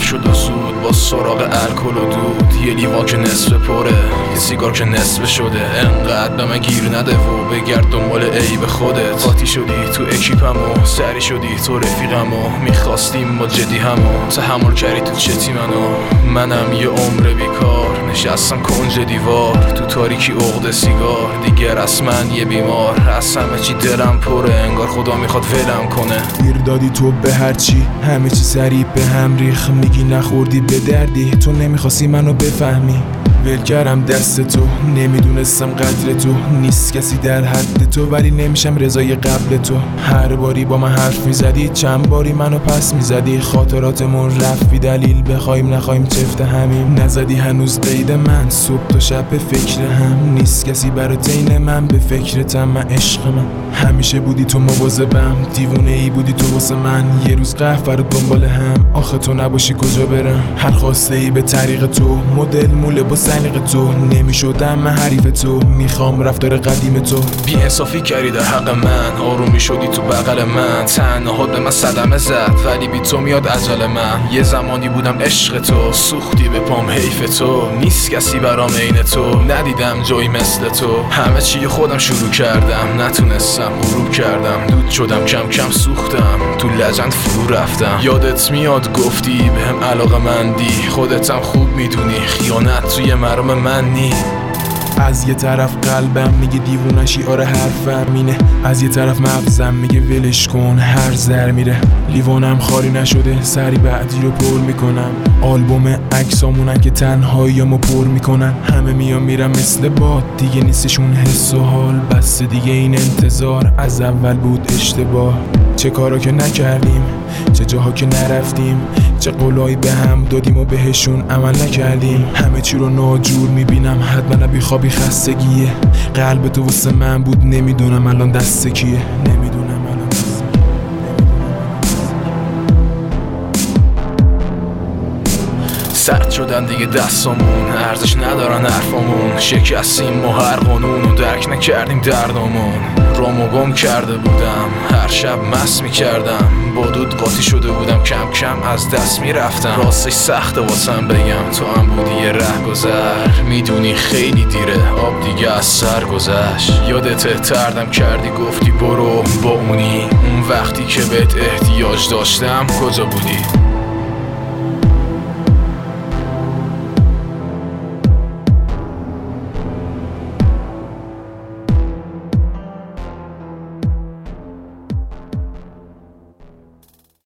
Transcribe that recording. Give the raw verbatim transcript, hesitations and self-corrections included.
شد و زود با سراغ الکل و دود. یه لیوان که نصف پره، یه سیگار که نصف شده. انقدر به من گیر نده و بگرد دنبال عیب خودت. قاطی شدی تو اکیپم و سری شدی تو رفیقم و میخواستیم ما جدی همو تحمل کردی تو چتی منو. منم یه عمر بیکار نشستم کنج دیوار تو تاریکی عقد سیگار. دیگر از من یه بیمار، از همه چی دلم پره، انگار خدا میخواد ولم کنه. گیر دادی تو به هرچی، همه چی سریع به هم ریخ. میگی نخوردی به دردی، تو نمیخواستی منو بفهمی. ول کردم دست تو، نمیدونستم قدر تو. نیست کسی در حد تو، ولی نمیشم رضای قبل تو. هر باری با من حرف میزدی، چند باری منو پس میزدی. خاطراتمون رفت بی دلیل، بخوایم نخوایم چفت همیم. نزدی هنوز قید من، صبح تا شب به فکر هم. نیست کسی برای تین من، به فکرتم من عشق من. همیشه بودی تو مواظبم، دیوونه ای بودی تو واسه من. یه روز قهر دنبال هم، آخه تو نباشی کجا برم. هر خواسته ای به طریق تو، مدل موله با سلیقه تو. نمیشدم من حریف تو، میخوام رفتار قدیم تو. بی انصافی کردی در حق من، آرومی شدی تو بغل من. تنهات به من صدمه زد، ولی بی تو میاد اجل من. یه زمانی بودم عشق تو، سوختی به پام حیف تو. نیست کسی برام عین تو، ندیدم جایی مثل تو. همه چی خودم شروع کردم، نتونستم غروب کردم. دود شدم کم کم سوختم، تو لجند فرو رفتم. یادت میاد گفتی بهم علاقه مندی، خودتم خوب میدونی خیانت توی مرام من نی. از یه طرف قلبم میگه دیوونشی، آره حرفم اینه. از یه طرف مغزم میگه ولش کن، هر زر میره. لیوانم خالی نشده، سری بعدی رو پر میکنم. آلبوم عکسامونن که تنهاییامو پر میکنن. همه میان میرم مثل باد، دیگه نیستشون حس و حال. بس دیگه این انتظار از اول بود اشتباه. چه کارا که نکردیم، چه جاها که نرفتیم. چه قولایی به هم دادیم و بهشون عمل نکردیم. همه چی رو ناجور میبینم، حتما بیخوابی خستگیه. قلب تو واسه من بود، نمیدونم الان دست کیه. نمیدونم الان دست کیه. سرد شدن دیگه دستامون، ارزش ندارن حرفامون. شکستیم ما هر قانون و درک نکردیم دردامون. رامو گم کرده بودم، هر شب مست میکردم. با دود قاطی شده بودم، کم کم از دست میرفتم. راستش سخته واسم بگم، تو هم بودی یه ره گذر. میدونی خیلی دیره، آب دیگه از سر گذشت. یادت تردم کردی گفتی برو با اونی. اون وقتی که بهت احتیاج داشتم کجا بودی؟